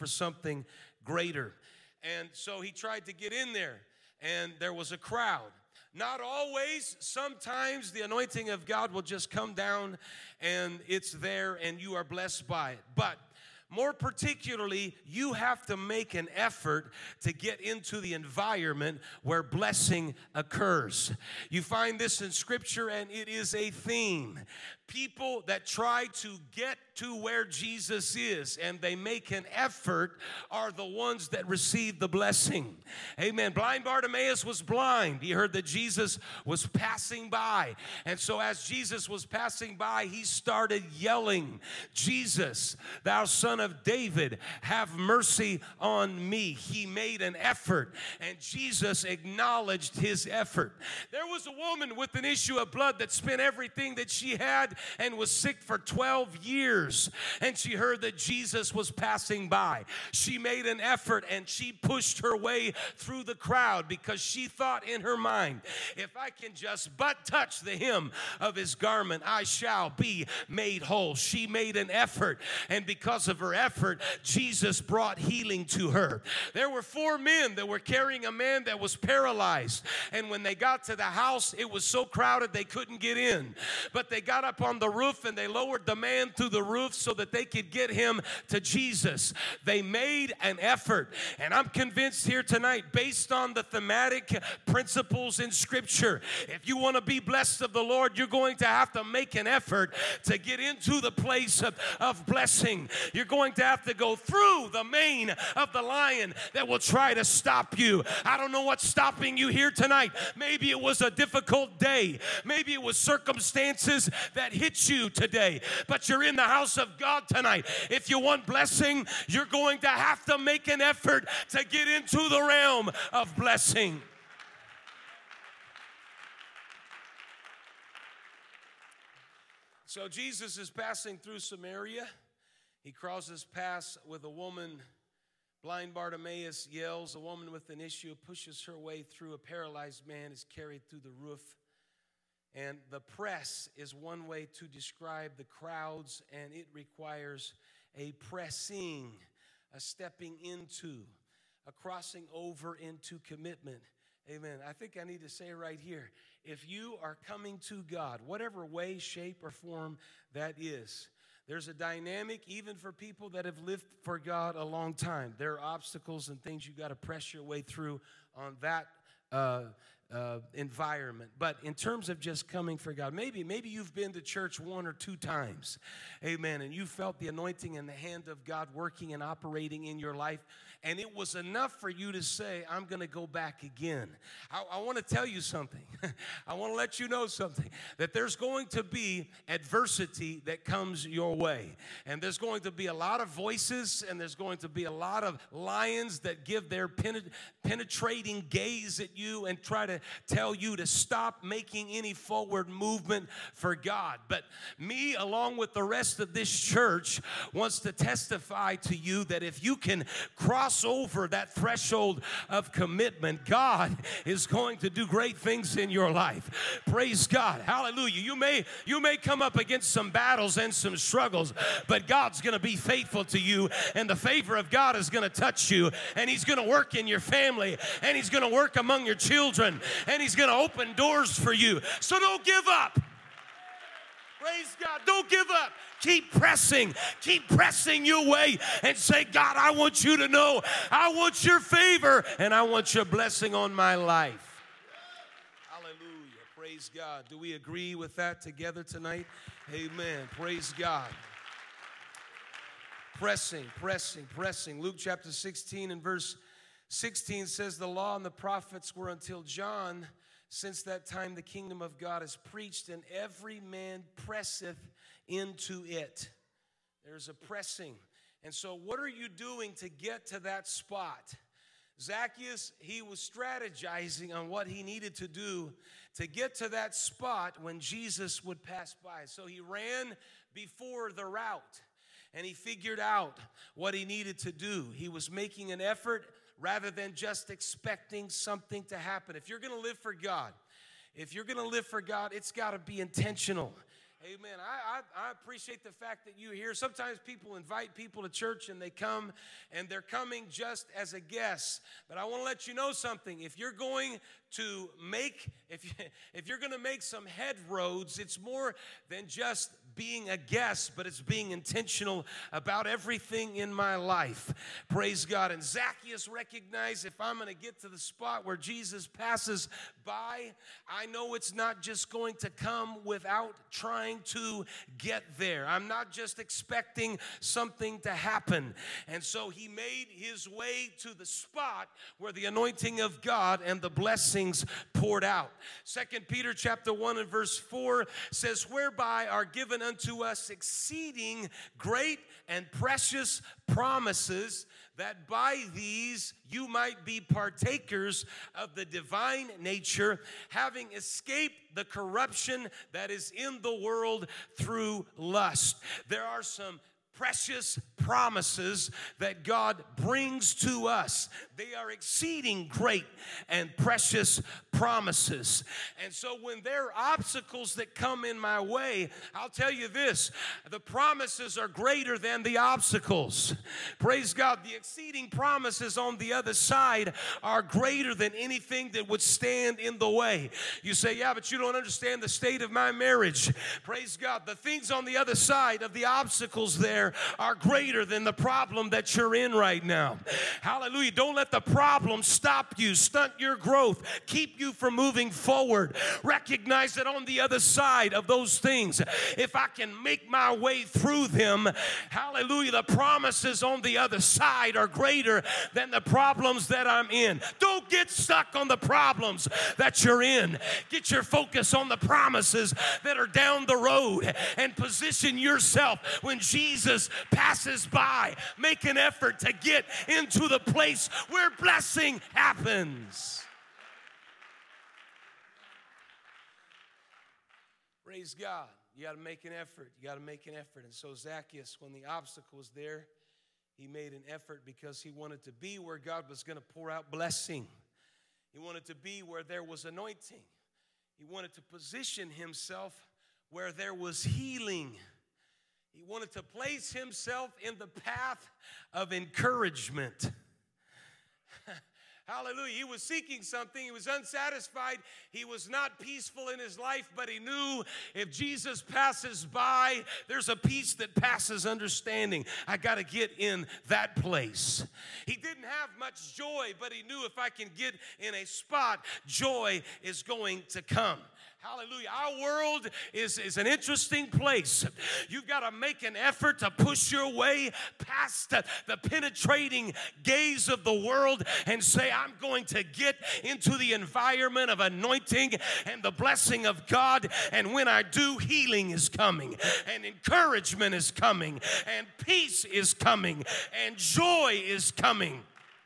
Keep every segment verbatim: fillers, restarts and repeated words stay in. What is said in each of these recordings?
for something greater. And so he tried to get in there, and there was a crowd. Not always. Sometimes the anointing of God will just come down, and it's there, and you are blessed by it. But more particularly, you have to make an effort to get into the environment where blessing occurs. You find this in Scripture, and it is a theme. People that try to get to where Jesus is and they make an effort are the ones that receive the blessing. Amen. Blind Bartimaeus was blind. He heard that Jesus was passing by. And so as Jesus was passing by, he started yelling, "Jesus, thou son of David, have mercy on me." He made an effort, and Jesus acknowledged his effort. There was a woman with an issue of blood that spent everything that she had and was sick for twelve years, and she heard that Jesus was passing by. She made an effort, and she pushed her way through the crowd because she thought in her mind, if I can just but touch the hem of his garment, I shall be made whole. She made an effort, and because of her effort, Jesus brought healing to her. There were four men that were carrying a man that was paralyzed, and when they got to the house, it was so crowded they couldn't get in. But they got up on the roof and they lowered the man through the roof so that they could get him to Jesus. They made an effort, and I'm convinced here tonight, based on the thematic principles in Scripture, if you want to be blessed of the Lord, you're going to have to make an effort to get into the place of, of blessing. You're going to have to go through the mane of the lion that will try to stop you. I don't know what's stopping you here tonight. Maybe it was a difficult day. Maybe it was circumstances that hit you today, but you're in the house of God tonight. If you want blessing, you're going to have to make an effort to get into the realm of blessing. So Jesus is passing through Samaria. He crosses paths with a woman. Blind Bartimaeus yells. A woman with an issue pushes her way through. A paralyzed man is carried through the roof. And the press is one way to describe the crowds, and it requires a pressing, a stepping into, a crossing over into commitment. Amen. I think I need to say right here, if you are coming to God, whatever way, shape, or form that is, there's a dynamic even for people that have lived for God a long time. There are obstacles and things you got to press your way through on that uh Uh, environment. But in terms of just coming for God, maybe maybe you've been to church one or two times, amen, and you felt the anointing and the hand of God working and operating in your life, and it was enough for you to say, I'm going to go back again. I, I want to tell you something. I want to let you know something, that there's going to be adversity that comes your way, and there's going to be a lot of voices, and there's going to be a lot of lions that give their penet- penetrating gaze at you and try to tell you to stop making any forward movement for God. But me, along with the rest of this church, wants to testify to you that if you can cross over that threshold of commitment, God is going to do great things in your life. Praise God. Hallelujah. You may, you may come up against some battles and some struggles, but God's going to be faithful to you, and the favor of God is going to touch you, and He's going to work in your family, and He's going to work among your children, and He's going to open doors for you. So don't give up. Praise God. Don't give up. Keep pressing. Keep pressing your way and say, God, I want you to know I want your favor and I want your blessing on my life. Hallelujah. Praise God. Do we agree with that together tonight? Amen. Praise God. Pressing, pressing, pressing. Luke chapter sixteen and verse sixteen says, the law and the prophets were until John. Since that time the kingdom of God is preached, and every man presseth into it. There's a pressing. And so what are you doing to get to that spot? Zacchaeus, he was strategizing on what he needed to do to get to that spot when Jesus would pass by. So he ran before the route, and he figured out what he needed to do. He was making an effort rather than just expecting something to happen. If you're going to live for God, if you're going to live for God, it's got to be intentional. Amen. I, I, I appreciate the fact that you're here. Sometimes people invite people to church and they come and they're coming just as a guest. But I want to let you know something. If you're going to make, if, you, if you're going to make some headroads, it's more than just being a guest, but it's being intentional about everything in my life. Praise God. And Zacchaeus recognized, if I'm going to get to the spot where Jesus passes by, I know it's not just going to come without trying to get there. I'm not just expecting something to happen. And so he made his way to the spot where the anointing of God and the blessings poured out. Second Peter chapter one and verse four says, whereby are given unto us exceeding great and precious promises, that by these you might be partakers of the divine nature, having escaped the corruption that is in the world through lust. There are some precious promises that God brings to us. They are exceeding great and precious promises. And so when there are obstacles that come in my way, I'll tell you this, the promises are greater than the obstacles. Praise God. The exceeding promises on the other side are greater than anything that would stand in the way. You say, yeah, but you don't understand the state of my marriage. Praise God. The things on the other side of the obstacles there are greater than the problem that you're in right now. Hallelujah. Don't let the problem stop you, stunt your growth, keep you from moving forward. Recognize that on the other side of those things, if I can make my way through them, hallelujah, the promises on the other side are greater than the problems that I'm in. Don't get stuck on the problems that you're in. Get your focus on the promises that are down the road and position yourself when Jesus passes by. Make an effort to get into the place where blessing happens. Praise God. You got to make an effort. You got to make an effort. And so Zacchaeus, when the obstacle was there, he made an effort because he wanted to be where God was going to pour out blessing. He wanted to be where there was anointing. He wanted to position himself where there was healing. He wanted to place himself in the path of encouragement. Hallelujah. He was seeking something. He was unsatisfied. He was not peaceful in his life, but he knew if Jesus passes by, there's a peace that passes understanding. I got to get in that place. He didn't have much joy, but he knew if I can get in a spot, joy is going to come. Hallelujah. Our world is, is an interesting place. You've got to make an effort to push your way past the, the penetrating gaze of the world and say, I'm going to get into the environment of anointing and the blessing of God. And when I do, healing is coming, and encouragement is coming, and peace is coming, and joy is coming.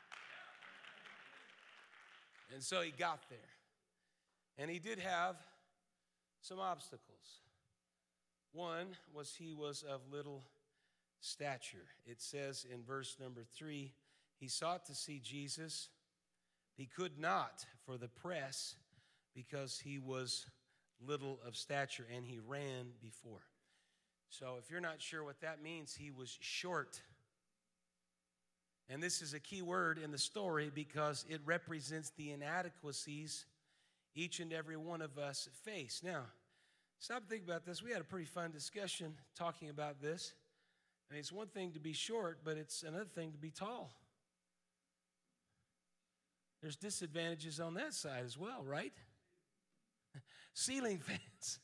And so he got there. And he did have some obstacles. One was he was of little stature. It says in verse number three, he sought to see Jesus. He could not for the press because he was little of stature, and he ran before. So if you're not sure what that means, he was short. And this is a key word in the story because it represents the inadequacies each and every one of us face. Now, stop and think about this. We had a pretty fun discussion talking about this. I mean, it's one thing to be short, but it's another thing to be tall. There's disadvantages on that side as well, right? Ceiling fans.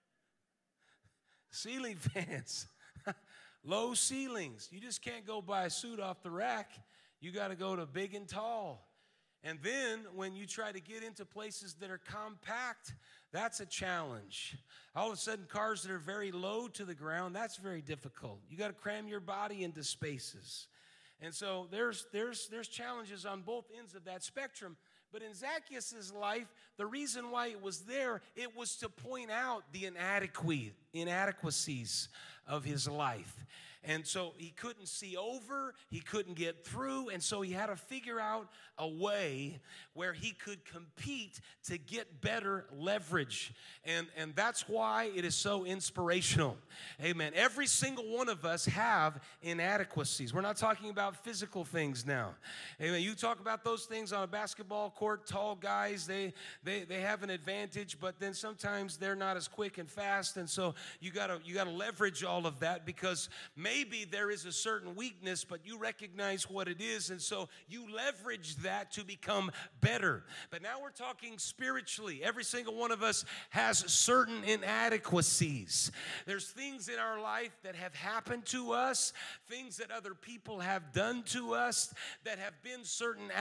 Ceiling fans. Low ceilings. You just can't go buy a suit off the rack. You got to go to big and tall. And then when you try to get into places that are compact, that's a challenge. All of a sudden, cars that are very low to the ground, that's very difficult. You got to cram your body into spaces. And so there's there's there's challenges on both ends of that spectrum. But in Zacchaeus' life, the reason why it was there, it was to point out the inadequacy, inadequacies of his life. And so he couldn't see over, he couldn't get through, and so he had to figure out a way where he could compete to get better leverage. And, and that's why it is so inspirational. Amen. Every single one of us have inadequacies. We're not talking about physical things now. Amen. You talk about those things on a basketball court, tall guys, they they, they have an advantage, but then sometimes they're not as quick and fast, and so you gotta you gotta leverage all of that, because maybe there is a certain weakness, but you recognize what it is, and so you leverage that to become better. But now we're talking spiritually. Every single one of us has certain inadequacies. There's things in our life that have happened to us, things that other people have done to us that have been certain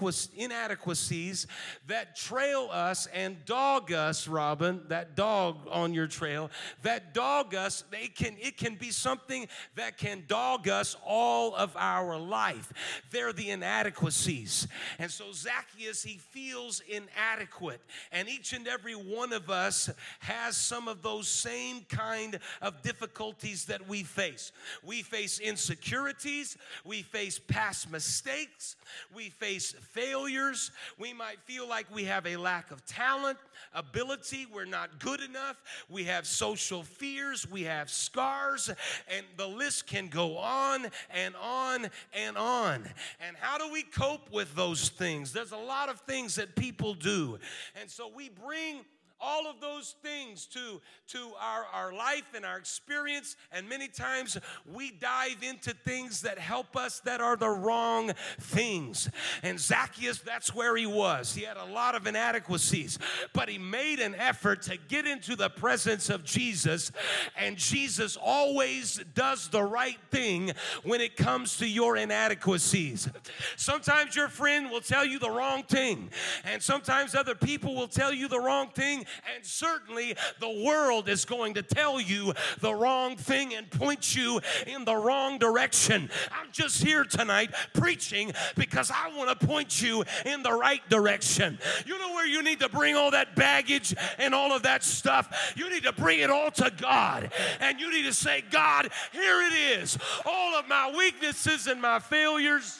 inadequacies that trail us and dog us, Robin, that dog on your trail, that dog us. They can, it can be something that can dog us all of our life. They're the inadequacies. And so Zacchaeus, he feels inadequate. And each and every one of us has some of those same kind of difficulties that we face. We face insecurities. We face past mistakes. We face failures. We might feel like we have a lack of talent, ability. We're not good enough. We have social fears. We have scars. And the list can go on and on and on. And how do we cope with those things? There's a lot of things that people do. And so we bring all of those things to, to our, our life and our experience, and many times we dive into things that help us that are the wrong things. And Zacchaeus, that's where he was. He had a lot of inadequacies, but he made an effort to get into the presence of Jesus, and Jesus always does the right thing when it comes to your inadequacies. Sometimes your friend will tell you the wrong thing, and sometimes other people will tell you the wrong thing, and certainly the world is going to tell you the wrong thing and point you in the wrong direction. I'm just here tonight preaching because I want to point you in the right direction. You know where you need to bring all that baggage and all of that stuff? You need to bring it all to God, and you need to say, God, here it is. All of my weaknesses and my failures.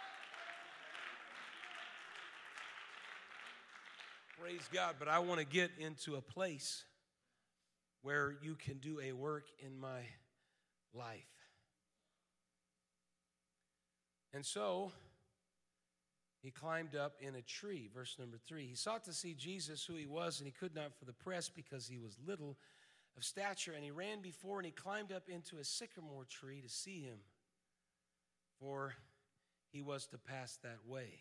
Praise God, but I want to get into a place where you can do a work in my life. And so he climbed up in a tree, verse number three. He sought to see Jesus, who he was, and he could not for the press, because he was little of stature. And he ran before, and he climbed up into a sycamore tree to see him, for he was to pass that way.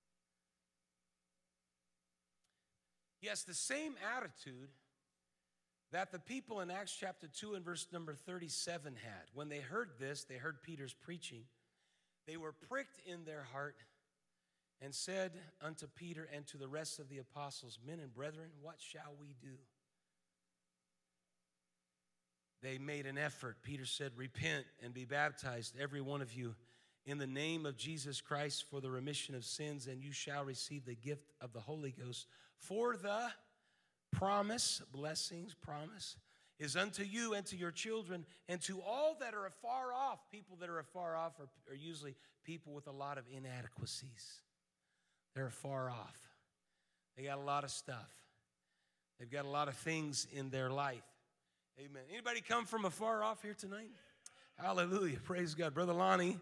Yes, the same attitude that the people in Acts chapter two and verse number thirty-seven had. When they heard this, they heard Peter's preaching, they were pricked in their heart and said unto Peter and to the rest of the apostles, Men and brethren, what shall we do? They made an effort. Peter said, Repent and be baptized, every one of you, in the name of Jesus Christ for the remission of sins, and you shall receive the gift of the Holy Ghost. For the promise, blessings, promise, is unto you and to your children and to all that are afar off. People that are afar off are, are usually people with a lot of inadequacies. They're far off. They got a lot of stuff. They've got a lot of things in their life. Amen. Anybody come from afar off here tonight? Hallelujah. Praise God. Brother Lonnie.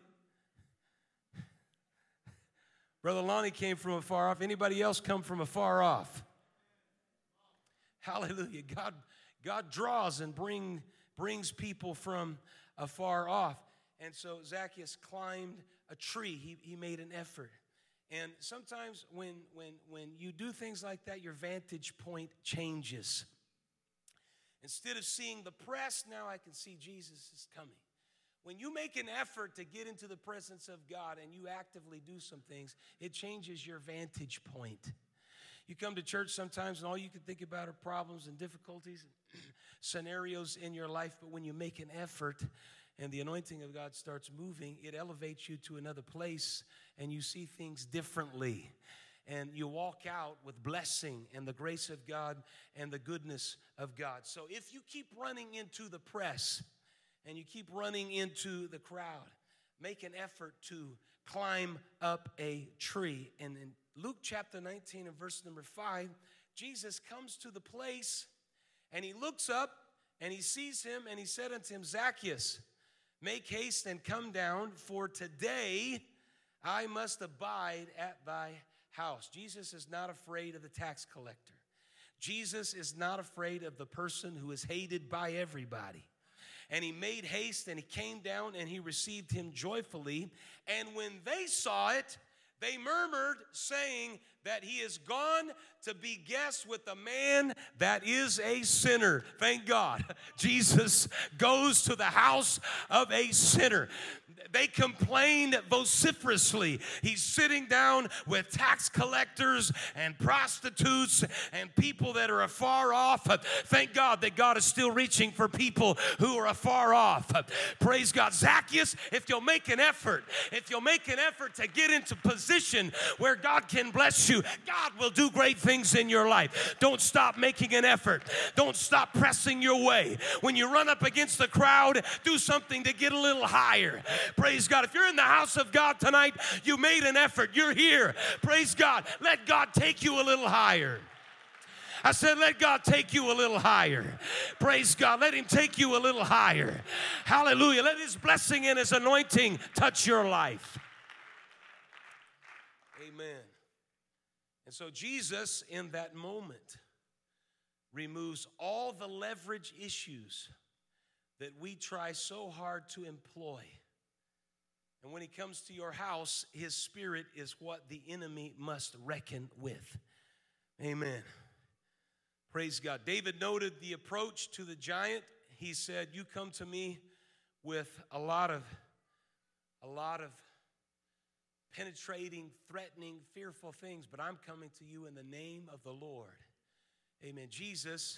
Brother Lonnie came from afar off. Anybody else come from afar off? Hallelujah. God, God draws and bring, brings people from afar off. And so Zacchaeus climbed a tree. He, he made an effort. And sometimes when, when, when you do things like that, your vantage point changes. Instead of seeing the press, now I can see Jesus is coming. When you make an effort to get into the presence of God and you actively do some things, it changes your vantage point. You come to church sometimes and all you can think about are problems and difficulties and scenarios in your life, but when you make an effort and the anointing of God starts moving, it elevates you to another place and you see things differently. and you walk out with blessing and the grace of God and the goodness of God. So if you keep running into the press and you keep running into the crowd, make an effort to climb up a tree. And in Luke chapter nineteen and verse number five, Jesus comes to the place and he looks up and he sees him and he said unto him, Zacchaeus, make haste and come down, for today I must abide at thy house. Jesus is not afraid of the tax collector. Jesus is not afraid of the person who is hated by everybody. And he made haste and he came down and he received him joyfully. And when they saw it, they murmured, saying that he is gone to be guest with a man that is a sinner. Thank God. Jesus goes to the house of a sinner. They complained vociferously. He's sitting down with tax collectors and prostitutes and people that are afar off. Thank God that God is still reaching for people who are afar off. Praise God. Zacchaeus, if you'll make an effort, if you'll make an effort to get into position where God can bless you, God will do great things in your life. Don't stop making an effort. Don't stop pressing your way. When you run up against the crowd, do something to get a little higher. Praise God. If you're in the house of God tonight, you made an effort. You're here. Praise God. Let God take you a little higher. I said, let God take you a little higher. Praise God. Let him take you a little higher. Hallelujah. Let his blessing and his anointing touch your life. Amen. And so Jesus, in that moment, removes all the leverage issues that we try so hard to employ. And when he comes to your house, his spirit is what the enemy must reckon with. Amen. Praise God. David noted the approach to the giant. He said, you come to me with a lot of, a lot of penetrating, threatening, fearful things, but I'm coming to you in the name of the Lord. Amen. Jesus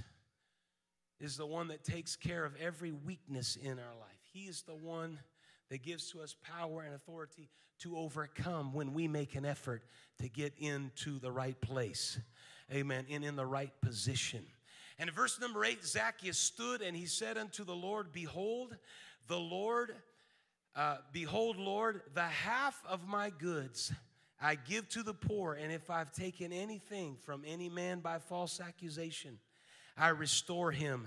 is the one that takes care of every weakness in our life. He is the one that gives to us power and authority to overcome when we make an effort to get into the right place. Amen. And in the right position. And in verse number eight, Zacchaeus stood and he said unto the Lord, Behold, the Lord, uh, behold, Lord, the half of my goods I give to the poor, and if I've taken anything from any man by false accusation, I restore him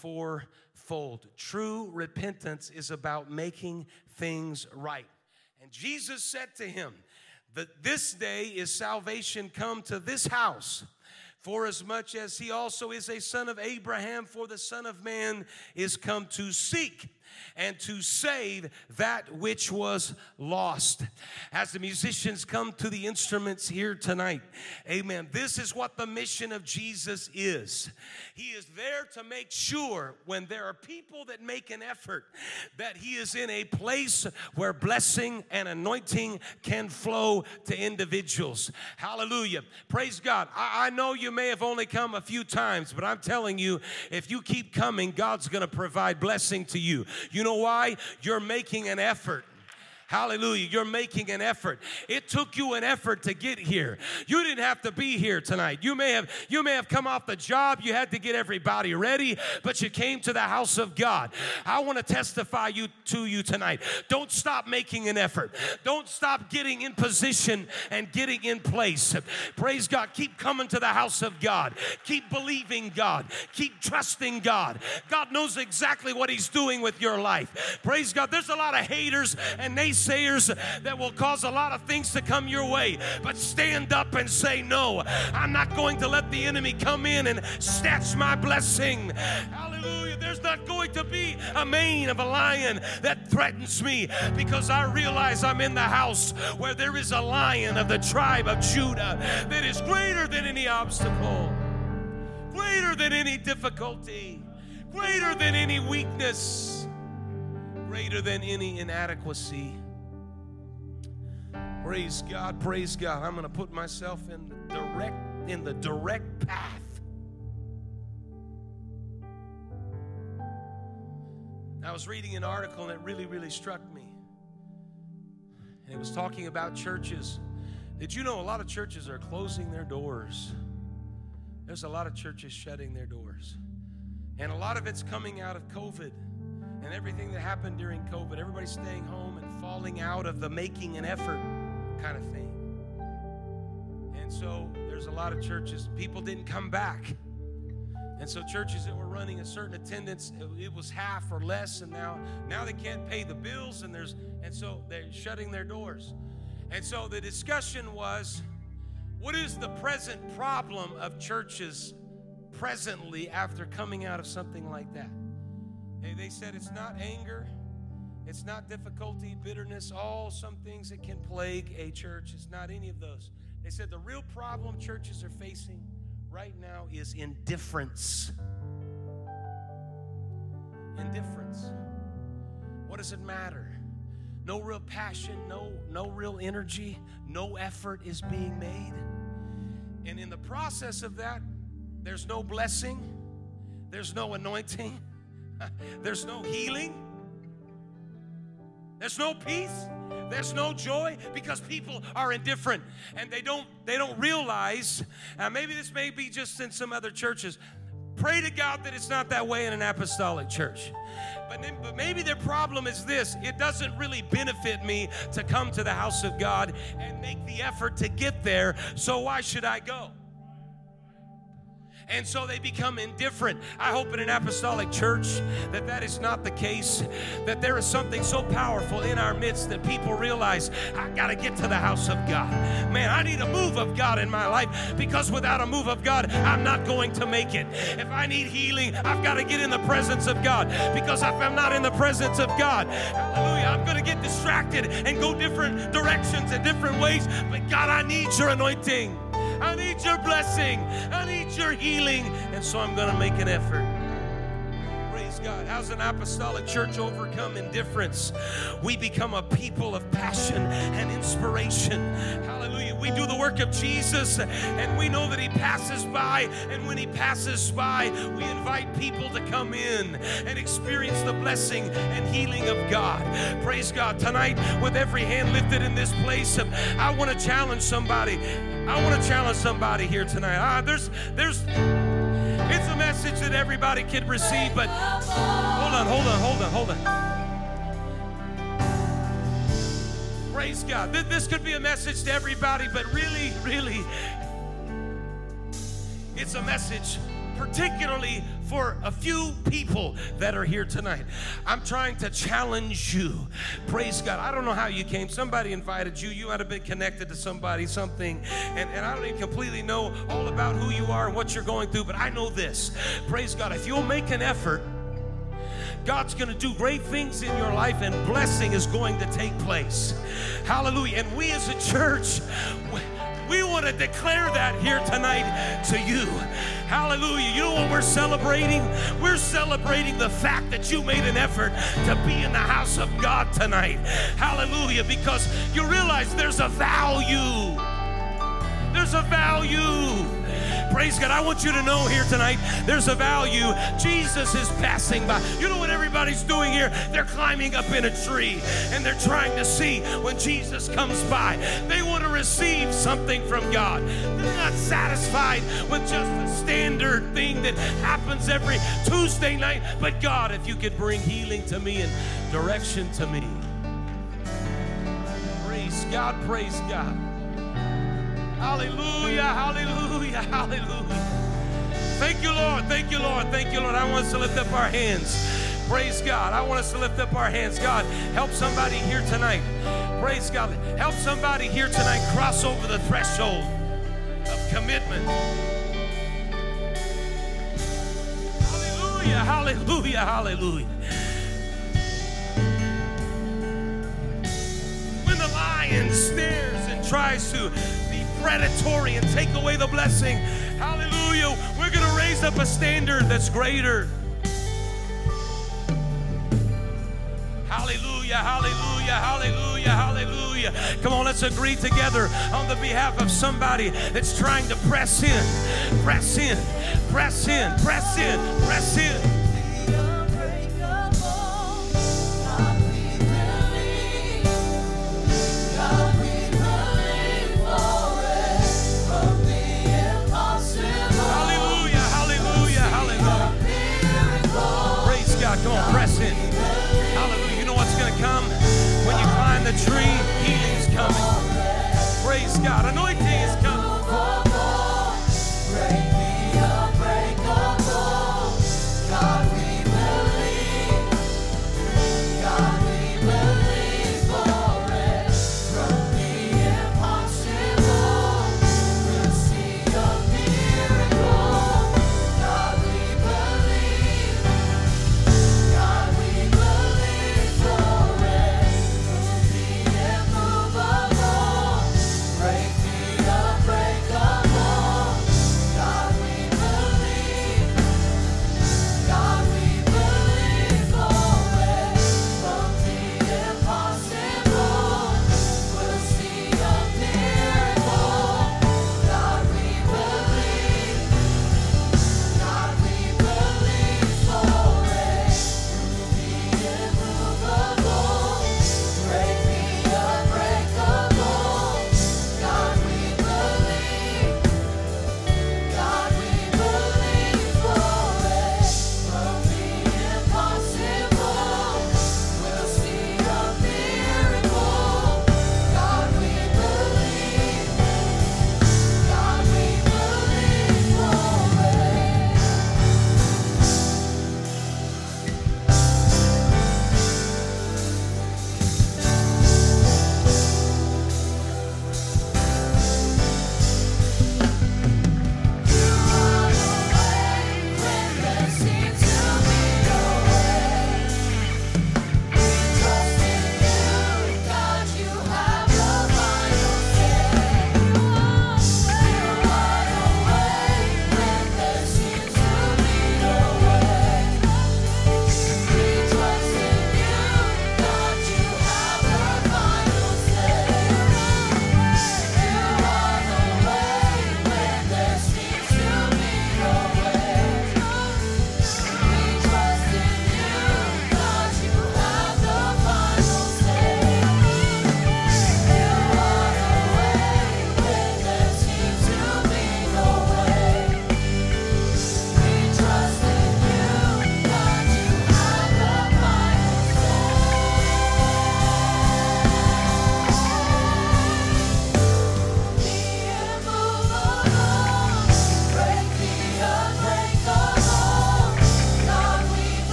fourfold. True repentance is about making things right. And Jesus said to him that this day is salvation come to this house, forasmuch as he also is a son of Abraham, for the Son of Man is come to seek and to save that which was lost. As the musicians come to the instruments here tonight, amen, this is what the mission of Jesus is. He is there to make sure when there are people that make an effort that he is in a place where blessing and anointing can flow to individuals. Hallelujah. Praise God. I, I know you may have only come a few times, but I'm telling you, if you keep coming, God's going to provide blessing to you. You know why? You're making an effort. Hallelujah. You're making an effort. It took you an effort to get here. You didn't have to be here tonight. You may have you may have come off the job. You had to get everybody ready, but you came to the house of God. I want to testify you to you tonight. Don't stop making an effort. Don't stop getting in position and getting in place. Praise God. Keep coming to the house of God. Keep believing God. Keep trusting God. God knows exactly what he's doing with your life. Praise God. There's a lot of haters and naysayers that will cause a lot of things to come your way, but stand up and say, no, I'm not going to let the enemy come in and snatch my blessing. Hallelujah. There's not going to be a mane of a lion that threatens me, because I realize I'm in the house where there is a lion of the tribe of Judah that is greater than any obstacle, greater than any difficulty, greater than any weakness, greater than any inadequacy. Praise God, praise God. I'm going to put myself in the direct, in the direct path. I was reading an article and it really, really struck me. And it was talking about churches Did you know a lot of churches are closing their doors? There's a lot of churches shutting their doors. And a lot of it's coming out of COVID and everything that happened during COVID. Everybody's staying home and falling out of the making an effort kind of thing. And so there's a lot of churches, people didn't come back. And so churches that were running a certain attendance, it was half or less, and now now they can't pay the bills, and there's and so they're shutting their doors. And so the discussion was, what is the present problem of churches presently after coming out of something like that? And they said it's not anger, it's not difficulty, bitterness, all some things that can plague a church. It's not any of those. They said the real problem churches are facing right now is indifference. Indifference. What does it matter? No real passion, no, no real energy, no effort is being made. And in the process of that, there's no blessing, there's no anointing, there's no healing, there's no peace, there's no joy, because people are indifferent and they don't they don't realize. Uh, maybe this may be just in some other churches. Pray to God that it's not that way in an apostolic church. But, then, but maybe their problem is this: it doesn't really benefit me to come to the house of God and make the effort to get there, so why should I go? And so they become indifferent. I hope in an apostolic church that that is not the case, that there is something so powerful in our midst that people realize, I got to get to the house of God. Man, I need a move of God in my life, because without a move of God, I'm not going to make it. If I need healing, I've got to get in the presence of God, because if I'm not in the presence of God, hallelujah, I'm going to get distracted and go different directions and different ways. But God, I need your anointing. I need your blessing. I need your healing. And so I'm going to make an effort. Praise God. How's an apostolic church overcome indifference? We become a people of passion and inspiration. Hallelujah. We do the work of Jesus, and we know that he passes by. And when he passes by, we invite people to come in and experience the blessing and healing of God. Praise God. Tonight, with every hand lifted in this place, I want to challenge somebody. I want to challenge somebody here tonight. Ah, there's, there's, it's a message that everybody can receive, but hold on, hold on, hold on, hold on. Praise God. This could be a message to everybody, but really, really, it's a message particularly for a few people that are here tonight. I'm trying to challenge you. Praise God. I don't know how you came. Somebody invited you. You might have been connected to somebody, something, and, and I don't even completely know all about who you are and what you're going through, but I know this. Praise God. If you'll make an effort, God's going to do great things in your life, and blessing is going to take place. Hallelujah. And we as a church, we, we want to declare that here tonight to you. Hallelujah. You know what we're celebrating? We're celebrating the fact that you made an effort to be in the house of God tonight. Hallelujah. Because you realize there's a value. There's a value. Praise God. I want you to know here tonight, there's a value. Jesus is passing by. You know what everybody's doing here? They're climbing up in a tree, and they're trying to see when Jesus comes by. They want to receive something from God. They're not satisfied with just a standard thing that happens every Tuesday night. But God, if you could bring healing to me and direction to me. Praise God. Praise God. Hallelujah, hallelujah, hallelujah. Thank you, Lord. Thank you, Lord. Thank you, Lord. I want us to lift up our hands. Praise God. I want us to lift up our hands. God, help somebody here tonight. Praise God. Help somebody here tonight cross over the threshold of commitment. Hallelujah, hallelujah, hallelujah. When the lion stares and tries to predatory and take away the blessing, hallelujah, we're going to raise up a standard that's greater. Hallelujah, hallelujah, hallelujah, hallelujah. Come on, let's agree together on the behalf of somebody that's trying to press in, press in, press in, press in, press in. God, we believe.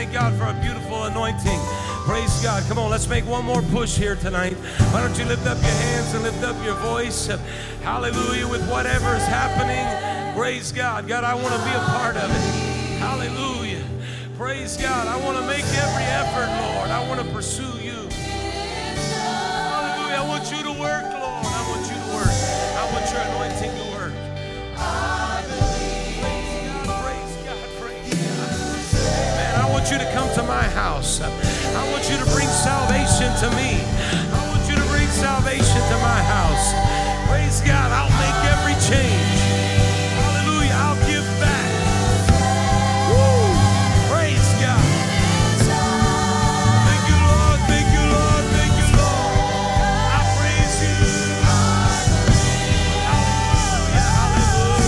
thank God for a beautiful anointing. Praise God. Come on, let's make one more push here tonight. Why don't you lift up your hands and lift up your voice? Hallelujah, with whatever is happening. Praise God. God, I want to be a part of it. Hallelujah. Praise God. I want to make every effort, Lord. I want to pursue you. Hallelujah. I want you to work, Lord. I want you to work. I want your anointing to work. I want you to come to my house. I want you to bring salvation to me. I want you to bring salvation to my house. Praise God. I'll make every change. Hallelujah. I'll give back. Woo. Praise God. Thank you, Lord. Thank you, Lord. Thank you, Lord. I praise you. Hallelujah. Hallelujah.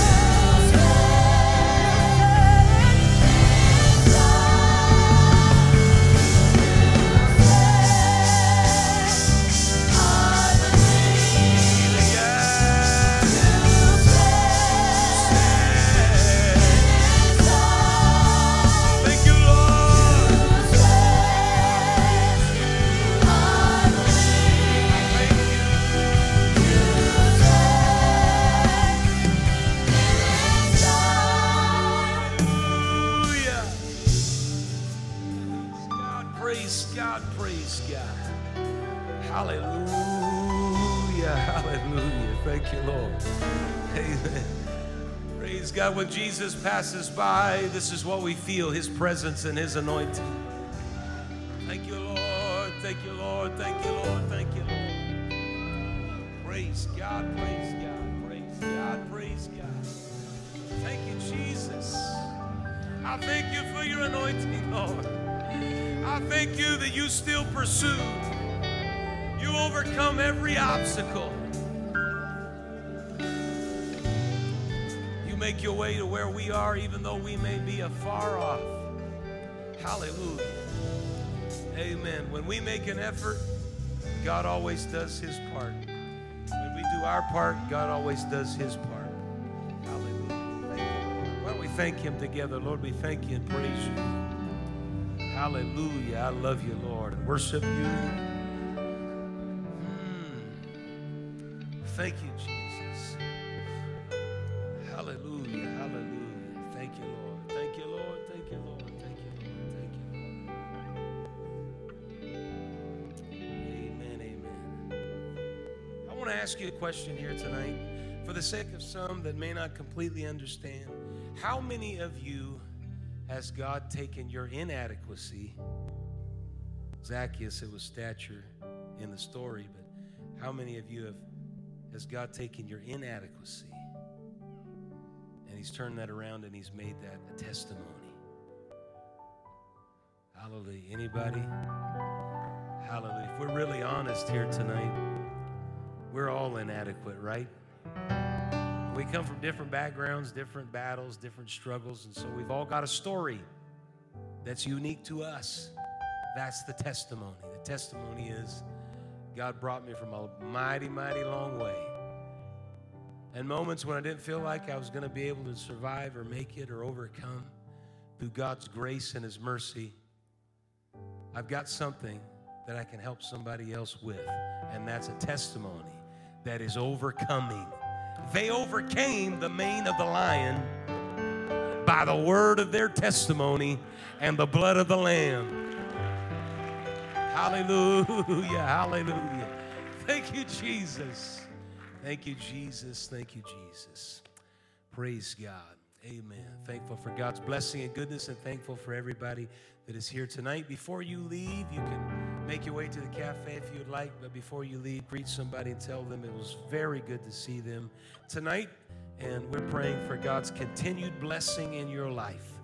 God, when Jesus passes by, this is what we feel, his presence and his anointing. Thank you, Lord. Thank you, Lord. Thank you, Lord. Thank you, Lord. Praise God. Praise God. Praise God. Praise God. Thank you, Jesus. I thank you for your anointing, Lord. I thank you that you still pursue. You overcome every obstacle. Make your way to where we are, even though we may be afar off. Hallelujah. Amen. When we make an effort, God always does his part. When we do our part, God always does his part. Hallelujah. Thank you, Lord. Why don't we thank him together? Lord, we thank you and praise you. Hallelujah. I love you, Lord, and worship you. Mm. Thank you, Jesus. Hallelujah, hallelujah. Thank you, Lord. Thank you, Lord. Thank you, Lord. Thank you, Lord. Thank you, Lord. Amen, amen. I want to ask you a question here tonight. For the sake of some that may not completely understand, how many of you has God taken your inadequacy? Zacchaeus, it was stature in the story, but how many of you have has God taken your inadequacy? And he's turned that around and he's made that a testimony. Hallelujah. Anybody? Hallelujah. If we're really honest here tonight, we're all inadequate, right? We come from different backgrounds, different battles, different struggles, and so we've all got a story that's unique to us. That's the testimony. The testimony is God brought me from a mighty, mighty long way. And moments when I didn't feel like I was going to be able to survive or make it or overcome, through God's grace and his mercy, I've got something that I can help somebody else with. And that's a testimony that is overcoming. They overcame the mane of the lion by the word of their testimony and the blood of the Lamb. Hallelujah, hallelujah. Thank you, Jesus. Thank you, Jesus. Thank you, Jesus. Praise God. Amen. Thankful for God's blessing and goodness, and thankful for everybody that is here tonight. Before you leave, you can make your way to the cafe if you'd like, but before you leave, greet somebody and tell them it was very good to see them tonight, and we're praying for God's continued blessing in your life.